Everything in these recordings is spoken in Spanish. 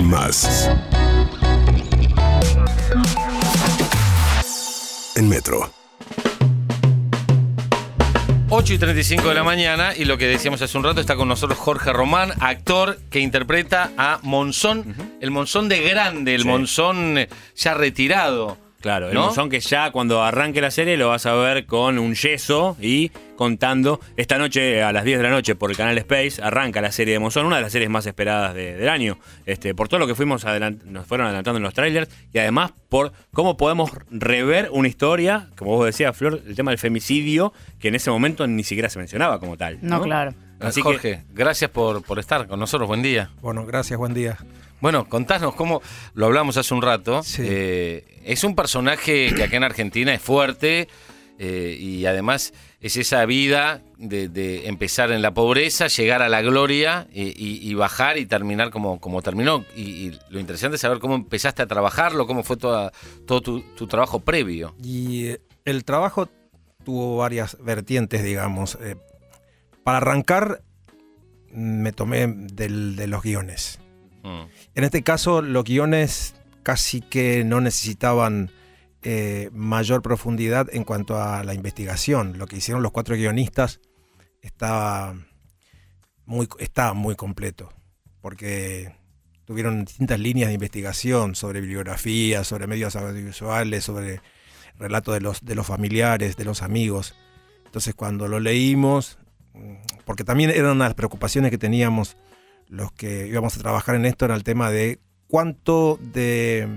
más. En Metro. 8:35 de la mañana, y lo que decíamos hace un rato, está con nosotros Jorge Román, actor que interpreta a Monzón, el Monzón de grande, el Monzón ya retirado. Claro, el ¿no? Monzón que ya cuando arranque la serie lo vas a ver con un yeso y contando. Esta noche a las 10 de la noche por el canal Space arranca la serie de Monzón, una de las series más esperadas del año, por todo lo que nos fueron adelantando en los trailers, y además por cómo podemos rever una historia, como vos decías, Flor, el tema del femicidio, que en ese momento ni siquiera se mencionaba como tal. No, claro. Así Jorge, gracias por estar con nosotros, buen día. Bueno, gracias, buen día. Bueno, contanos cómo, lo hablamos hace un rato, Sí. Es un personaje que acá en Argentina es fuerte, y además es esa vida de empezar en la pobreza, llegar a la gloria y bajar y terminar como terminó. Y lo interesante es saber cómo empezaste a trabajarlo, cómo fue todo tu trabajo previo. Y el trabajo tuvo varias vertientes, digamos. Para arrancar, me tomé de los guiones. En este caso, los guiones casi que no necesitaban mayor profundidad en cuanto a la investigación. Lo que hicieron los 4 guionistas está muy completo, porque tuvieron distintas líneas de investigación sobre bibliografía, sobre medios audiovisuales, sobre relatos de los familiares, de los amigos. Entonces, cuando lo leímos, porque también era una de las preocupaciones que teníamos los que íbamos a trabajar en esto, era el tema de cuánto de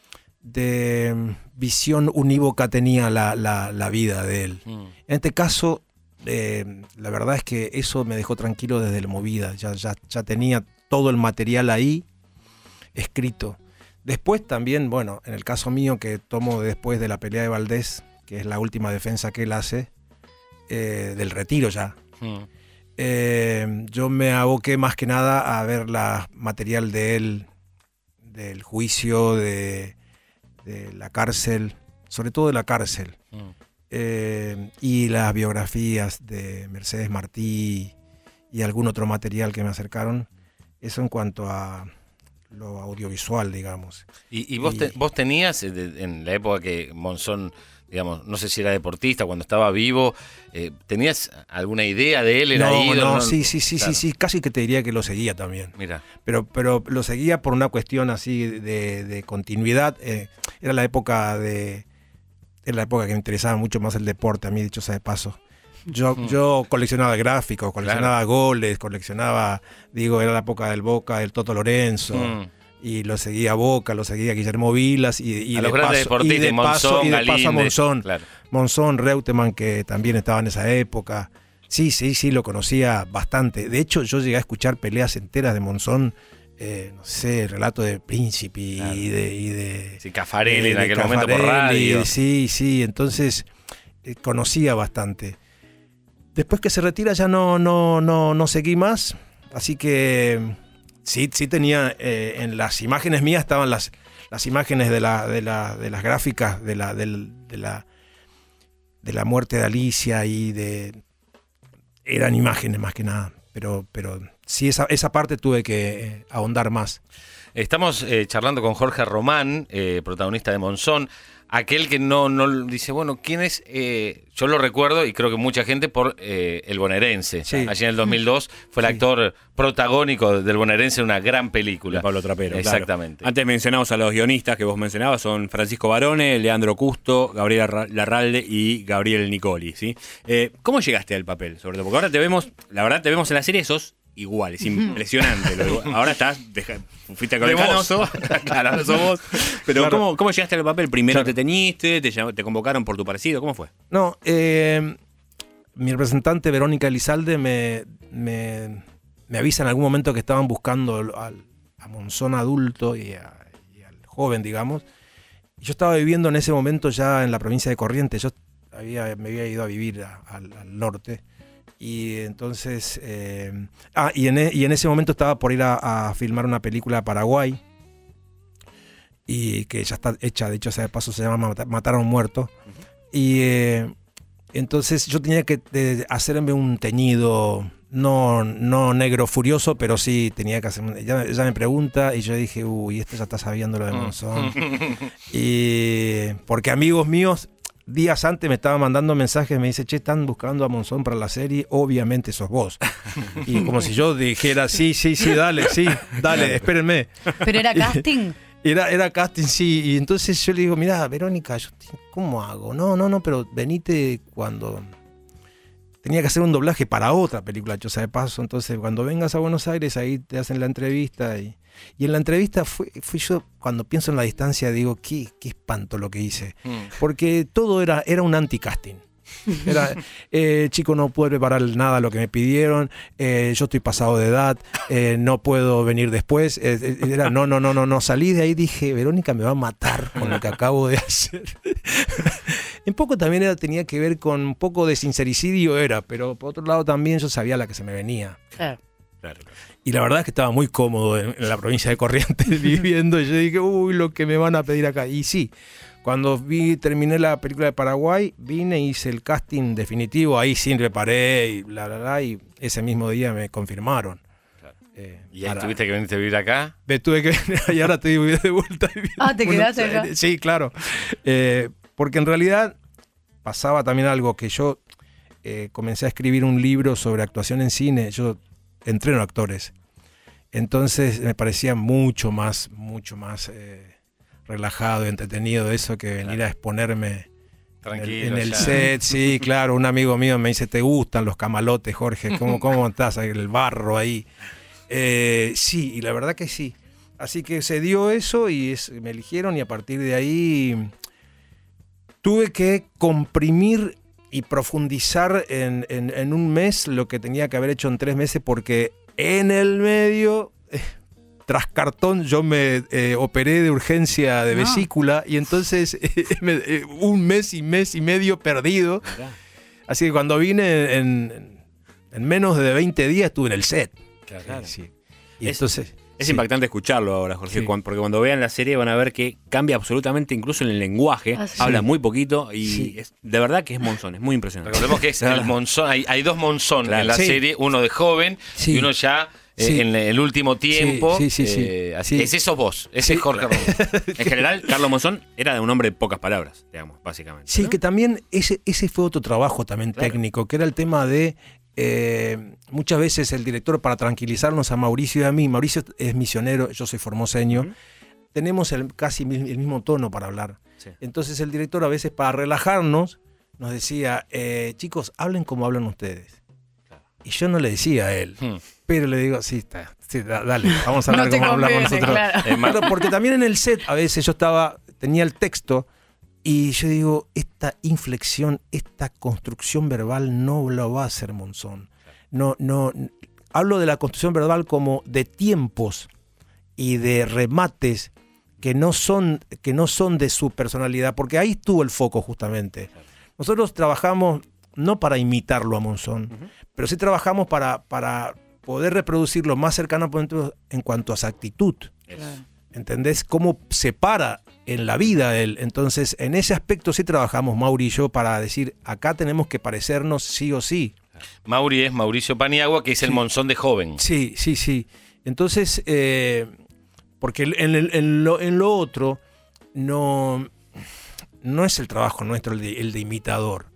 visión unívoca tenía la vida de él. En este caso, la verdad es que eso me dejó tranquilo desde la movida. Ya tenía todo el material ahí escrito. Después también, bueno, en el caso mío, que tomo después de la pelea de Valdés, que es la última defensa que él hace, del retiro ya, yo me aboqué más que nada a ver la material de él, del juicio, de la cárcel, sobre todo de la cárcel, y las biografías de Mercedes Martí y algún otro material que me acercaron. Eso en cuanto a lo audiovisual, digamos. ¿Y vos tenías, en la época que Monzón, digamos, no sé si era deportista, cuando estaba vivo, ¿tenías alguna idea de él? ¿Era ídolo? Sí, Claro. sí, casi que te diría que lo seguía también. Mira. Pero lo seguía por una cuestión así de continuidad. Era la época que me interesaba mucho más el deporte, a mí, dicho sea de paso. Yo coleccionaba gráficos, coleccionaba goles, era la época del Boca, del Toto Lorenzo, y lo seguía Boca, lo seguía Guillermo Vilas, y a los grandes deportistas, Monzón, de paso a Monzón, claro. Monzón, Reutemann, que también estaba en esa época. Sí, lo conocía bastante. De hecho, yo llegué a escuchar peleas enteras de Monzón, no sé, relato de Príncipe, claro. y de sí, Caffarelli en aquel momento por radio. Sí, entonces conocía bastante. Después que se retira ya no seguí más, así que sí tenía, en las imágenes mías estaban las imágenes de las gráficas de la muerte de Alicia, eran imágenes más que nada, pero sí esa parte tuve que ahondar más. Estamos charlando con Jorge Román, protagonista de Monzón. Aquel que no dice, bueno, ¿quién es? Yo lo recuerdo, y creo que mucha gente, por El Bonaerense. Sí. Allí en el 2002 fue el actor protagónico del Bonaerense en una gran película. De Pablo Trapero. Exactamente. Claro. Antes mencionamos a los guionistas que vos mencionabas, son Francisco Barone, Leandro Custo, Gabriela Larralde y Gabriel Nicoli, ¿sí? ¿Cómo llegaste al papel? Sobre todo, porque ahora te vemos en la serie, sos igual, es impresionante. Ahora fuiste con el Canoso, claro, ahora sos vos. Pero claro. ¿Cómo llegaste al papel? ¿Primero te teñiste? ¿Te convocaron por tu parecido? ¿Cómo fue? No, mi representante Verónica Elizalde me avisa en algún momento que estaban buscando a Monzón adulto y al joven, digamos. Yo estaba viviendo en ese momento ya en la provincia de Corrientes. Yo me había ido a vivir al norte. Y entonces y en ese momento estaba por ir a filmar una película a Paraguay, y que ya está hecha, de hecho sea de paso, se llama Matar a un muerto. Y entonces yo tenía que hacerme un teñido no negro furioso, pero sí tenía que hacer. Ella me pregunta y yo dije, uy, esto ya está sabiendo lo de Monzón. Y porque amigos míos, días antes me estaban mandando mensajes, me dice, che, están buscando a Monzón para la serie, obviamente sos vos. Y como si yo dijera, sí, dale, espérenme. ¿Pero era casting? Era casting, sí. Y entonces yo le digo, mirá, Verónica, ¿cómo hago? No, pero venite cuando... Tenía que hacer un doblaje para otra película, Choza de Paso. Entonces, cuando vengas a Buenos Aires, ahí te hacen la entrevista. Y en la entrevista fui yo, cuando pienso en la distancia, digo, qué espanto lo que hice. Porque todo era un anti-casting. Era, chico, no puedo preparar nada lo que me pidieron, yo estoy pasado de edad, no puedo venir después. Era, no, salí de ahí, dije, Verónica me va a matar con lo que acabo de hacer. Un poco también tenía que ver con un poco de sincericidio, pero por otro lado también yo sabía la que se me venía. Claro. Y la verdad es que estaba muy cómodo en la provincia de Corrientes viviendo, y yo dije, uy, lo que me van a pedir acá. Y sí, cuando terminé la película de Paraguay, vine, hice el casting definitivo, ahí sí reparé y ese mismo día me confirmaron. Claro. ¿Y ahí tuviste que venirte a vivir acá? Me tuve que venir y ahora estoy de vuelta. ¿Te quedaste acá? Sí, claro. Porque en realidad pasaba también algo que yo comencé a escribir un libro sobre actuación en cine. Yo entreno actores. Entonces me parecía mucho más relajado y entretenido eso que venir a exponerme en el set. Sí, claro, un amigo mío me dice, ¿te gustan los camalotes, Jorge? ¿Cómo estás? El barro ahí. Sí, y la verdad que sí. Así que se dio eso y me eligieron, y a partir de ahí tuve que comprimir y profundizar en un mes lo que tenía que haber hecho en 3 meses, porque en el medio... Tras cartón yo me operé de urgencia de vesícula, y entonces un mes y medio perdido. Así que cuando vine en menos de 20 días estuve en el set. Claro. Sí. Y entonces... Es impactante escucharlo ahora, Jorge, Sí. porque cuando vean la serie van a ver que cambia absolutamente incluso en el lenguaje, Sí. habla muy poquito y Sí. de verdad que es Monzón, es muy impresionante. Recordemos que es el Monzón, hay 2 Monzón en la Sí. serie, uno de joven y uno ya Sí. en el último tiempo. Sí. Así, Sí. ese sos vos, ese es Jorge Romero. En general, Carlos Monzón era de un hombre de pocas palabras, digamos, básicamente. Sí, ¿no? que también ese fue otro trabajo también Claro. técnico, que era el tema de muchas veces el director, para tranquilizarnos a Mauricio y a mí, Mauricio es misionero, yo soy formoseño, tenemos casi el mismo tono para hablar. Sí. Entonces el director a veces, para relajarnos, nos decía, chicos, hablen como hablan ustedes. Claro. Y yo no le decía a él, pero le digo, dale, vamos a hablar No te como hablamos conviene, nosotros. claro. Claro, porque también en el set a veces yo tenía el texto, y yo digo, esta inflexión, esta construcción verbal no lo va a hacer Monzón. No, hablo de la construcción verbal como de tiempos y de remates que no son de su personalidad, porque ahí estuvo el foco justamente. Nosotros trabajamos no para imitarlo a Monzón, pero sí trabajamos para poder reproducirlo más cercano en cuanto a su actitud. Claro. ¿Entendés? Cómo se para en la vida él. Entonces, en ese aspecto sí trabajamos Mauri y yo, para decir, acá tenemos que parecernos sí o sí. Mauri es Mauricio Paniagua, que es el Monzón de joven. Sí. Entonces, porque en lo otro no es el trabajo nuestro el de imitador.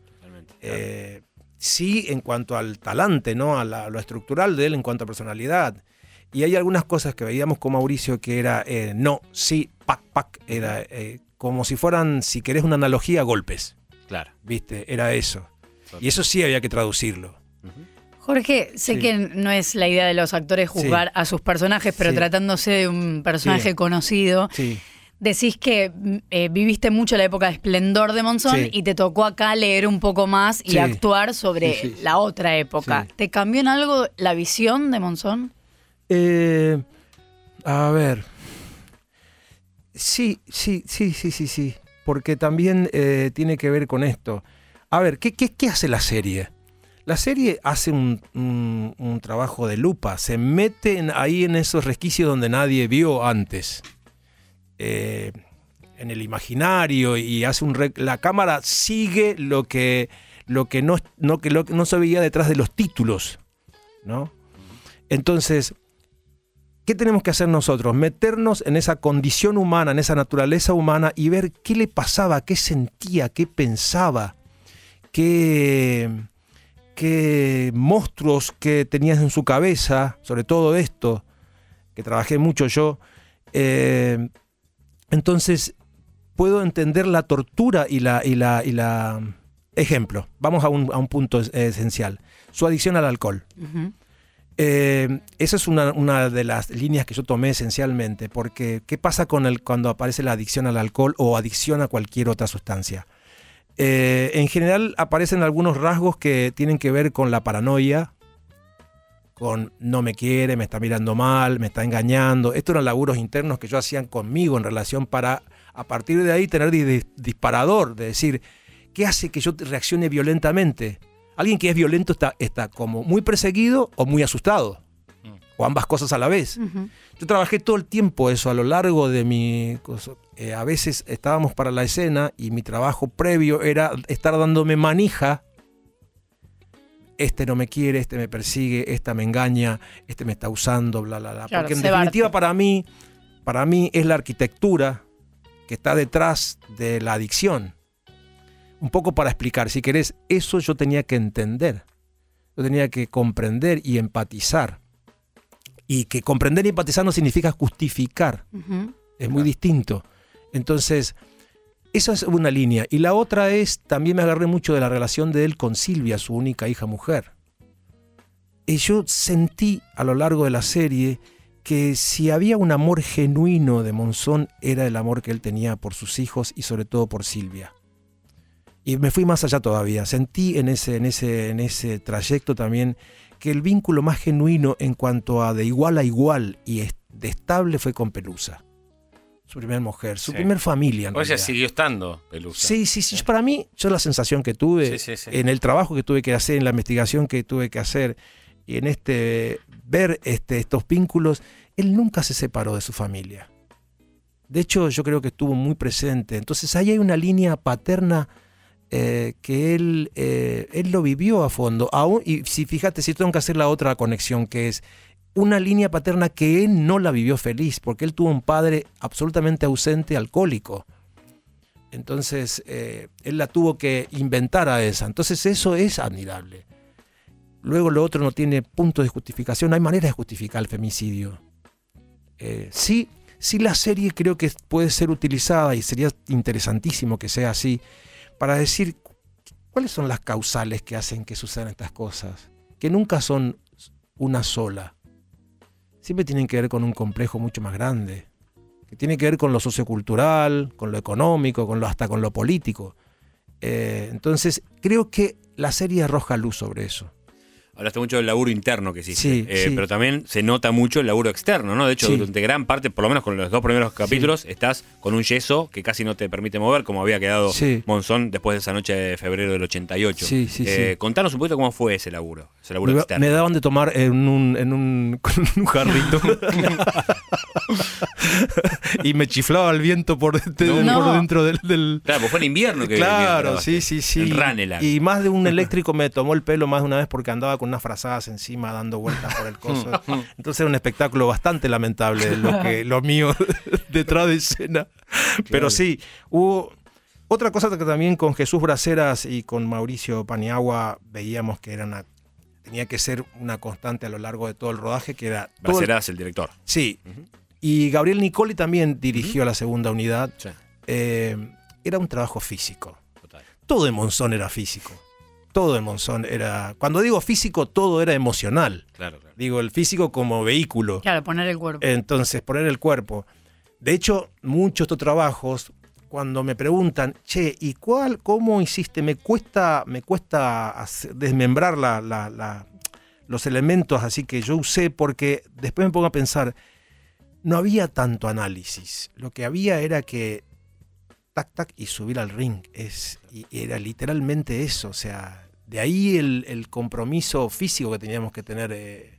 Sí, en cuanto al talante, ¿no? A lo estructural de él, en cuanto a personalidad. Y hay algunas cosas que veíamos con Mauricio que era no, sí, pac, era como si fueran, si querés una analogía, golpes. Claro. ¿Viste? Era eso. Y eso sí había que traducirlo. Jorge, sé Sí. que no es la idea de los actores juzgar Sí. a sus personajes, pero Sí. tratándose de un personaje Sí. conocido, Sí. decís que viviste mucho la época de esplendor de Monzón Sí. y te tocó acá leer un poco más y Sí. actuar sobre Sí. la otra época. Sí. ¿Te cambió en algo la visión de Monzón? A ver. Sí. Porque también tiene que ver con esto. A ver, ¿qué hace la serie? La serie hace un trabajo de lupa. Se mete ahí en esos resquicios donde nadie vio antes. En el imaginario, y hace la cámara sigue lo que no se veía detrás de los títulos. ¿no? Entonces, ¿qué tenemos que hacer nosotros? Meternos en esa condición humana, en esa naturaleza humana y ver qué le pasaba, qué sentía, qué pensaba, qué monstruos que tenías en su cabeza, sobre todo esto, que trabajé mucho yo. Entonces, puedo entender la tortura y la... Ejemplo, vamos a un punto esencial. Su adicción al alcohol. Ujú. Esa es una de las líneas que yo tomé esencialmente, porque ¿qué pasa cuando aparece la adicción al alcohol o adicción a cualquier otra sustancia? En general aparecen algunos rasgos que tienen que ver con la paranoia, con no me quiere, me está mirando mal, me está engañando. Estos eran laburos internos que yo hacía conmigo en relación para, a partir de ahí, tener disparador, de decir, ¿qué hace que yo reaccione violentamente? Alguien que es violento está como muy perseguido o muy asustado, o ambas cosas a la vez. Ujú. Yo trabajé todo el tiempo eso a lo largo de mi... a veces estábamos para la escena y mi trabajo previo era estar dándome manija. Este no me quiere, este me persigue, esta me engaña, este me está usando, bla, bla, bla. Claro, Porque en cebarte. definitiva para mí es la arquitectura que está detrás de la adicción. Un poco para explicar, si querés, eso yo tenía que entender. Yo tenía que comprender y empatizar. Y que comprender y empatizar no significa justificar. Ujú. Es muy distinto. Entonces, esa es una línea. Y la otra es, también me agarré mucho de la relación de él con Silvia, su única hija mujer. Y yo sentí a lo largo de la serie que si había un amor genuino de Monzón, era el amor que él tenía por sus hijos y sobre todo por Silvia. Y me fui más allá todavía. Sentí en ese trayecto también que el vínculo más genuino en cuanto a de igual a igual y de estable fue con Pelusa. Su primera mujer, su primer familia. En O sea, realidad. siguió estando Pelusa. Sí. Para mí, yo la sensación que tuve Sí. en el trabajo que tuve que hacer, en la investigación que tuve que hacer y en ver estos vínculos, él nunca se separó de su familia. De hecho, yo creo que estuvo muy presente. Entonces ahí hay una línea paterna que él lo vivió a fondo. Aún, y si fíjate, si tengo que hacer la otra conexión, que es una línea paterna que él no la vivió feliz, porque él tuvo un padre absolutamente ausente, alcohólico. Entonces, él la tuvo que inventar a esa. Entonces, eso es admirable. Luego, lo otro no tiene punto de justificación. No hay manera de justificar el femicidio. Sí, la serie creo que puede ser utilizada, y sería interesantísimo que sea así, para decir cuáles son las causales que hacen que sucedan estas cosas, que nunca son una sola. Siempre tienen que ver con un complejo mucho más grande, que tiene que ver con lo sociocultural, con lo económico, hasta con lo político. Entonces, creo que la serie arroja luz sobre eso. Hablaste mucho del laburo interno que hiciste, Sí. pero también se nota mucho el laburo externo, ¿no? De hecho, Sí. durante gran parte, por lo menos con los 2 primeros capítulos, estás con un yeso que casi no te permite mover, como había quedado Sí. Monzón después de esa noche de febrero del 88. Sí. Contanos un poquito cómo fue ese laburo externo. Me daban de tomar con un jarrito y me chiflaba el viento por dentro del... Claro, pues fue en invierno que Claro, que sí. En Ranelagh. Y más de un eléctrico me tomó el pelo más de una vez porque andaba con unas frazadas encima dando vueltas por el coso. Entonces era un espectáculo bastante lamentable lo mío detrás de escena. Pero sí, hubo otra cosa que también con Jesús Braceras y con Mauricio Paniagua veíamos que tenía que ser una constante a lo largo de todo el rodaje, que era... Braceras, el director. Sí. Y Gabriel Nicoli también dirigió la segunda unidad. Sí. Era un trabajo físico. Total. Todo en Monzón era físico. Todo en Monzón era... Cuando digo físico, todo era emocional. Claro. Digo, el físico como vehículo. Claro, poner el cuerpo. Entonces, poner el cuerpo. De hecho, muchos de estos trabajos, cuando me preguntan, che, ¿y cómo hiciste? Me cuesta desmembrar los elementos así que yo usé, porque después me pongo a pensar, no había tanto análisis. Lo que había era que tac, y subir al ring. Y era literalmente eso. O sea, de ahí el compromiso físico que teníamos que tener.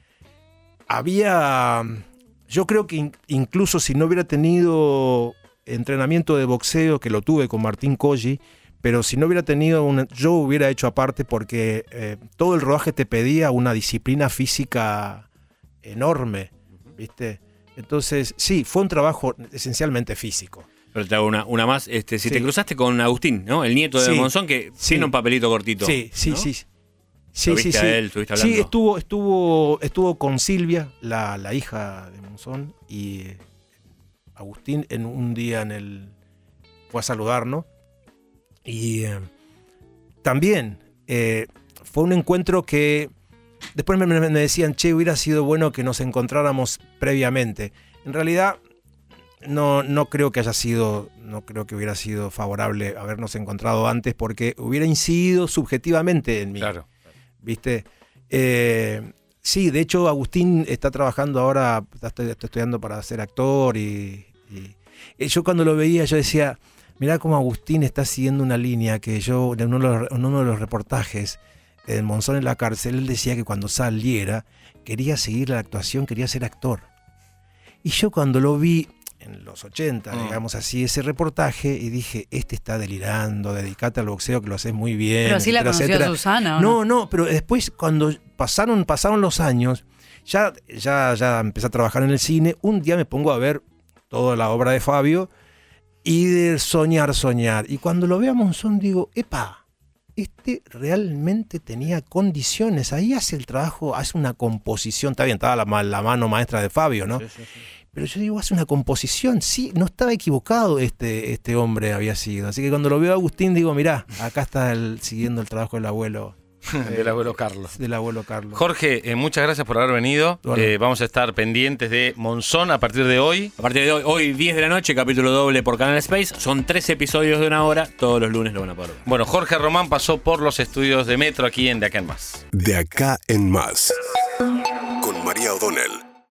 Yo creo que incluso si no hubiera tenido entrenamiento de boxeo, que lo tuve con Martín Colli, pero si no hubiera tenido yo hubiera hecho aparte porque todo el rodaje te pedía una disciplina física enorme, ¿viste? Entonces, sí, fue un trabajo esencialmente físico. Pero te hago una más. Si te cruzaste con Agustín, ¿no? El nieto de Monzón, que tiene un papelito cortito. Sí, sí, ¿no? sí. ¿Lo viste a él? ¿Estuviste hablando? Sí, estuvo con Silvia, la hija de Monzón, y Agustín en un día fue a saludarnos. Y también fue un encuentro que después me decían, che, hubiera sido bueno que nos encontráramos previamente. En realidad no creo que hubiera sido favorable habernos encontrado antes porque hubiera incidido subjetivamente en mí. Claro. ¿Viste? Sí, de hecho Agustín está trabajando ahora, está estudiando para ser actor y yo cuando lo veía yo decía, mirá cómo Agustín está siguiendo una línea que yo en uno de los reportajes de Monzón en la cárcel, él decía que cuando saliera quería seguir la actuación, quería ser actor. Y yo cuando lo vi en los 80, digamos así, ese reportaje, y dije, este está delirando, dedicate al boxeo que lo haces muy bien. Pero así la conoció a Susana, ¿o no? No, pero después cuando pasaron los años, ya empecé a trabajar en el cine, un día me pongo a ver toda la obra de Fabio y de soñar. Y cuando lo veo a Monzón digo, epa, este realmente tenía condiciones, ahí hace el trabajo, hace una composición, está bien, estaba la mano maestra de Fabio, ¿no? Sí. Pero yo digo, hace una composición, sí, no estaba equivocado este hombre había sido. Así que cuando lo veo a Agustín digo, mirá, acá está siguiendo el trabajo del abuelo. Del abuelo Carlos. Del abuelo Carlos. Jorge, muchas gracias por haber venido. Bueno. Vamos a estar pendientes de Monzón a partir de hoy. A partir de hoy 10 de la noche, capítulo doble por Canal Space. Son 3 episodios de 1 hora. Todos los lunes lo van a poder ver. Bueno, Jorge Román pasó por los estudios de Metro aquí en De Acá en Más. De Acá en Más. Con María O'Donnell.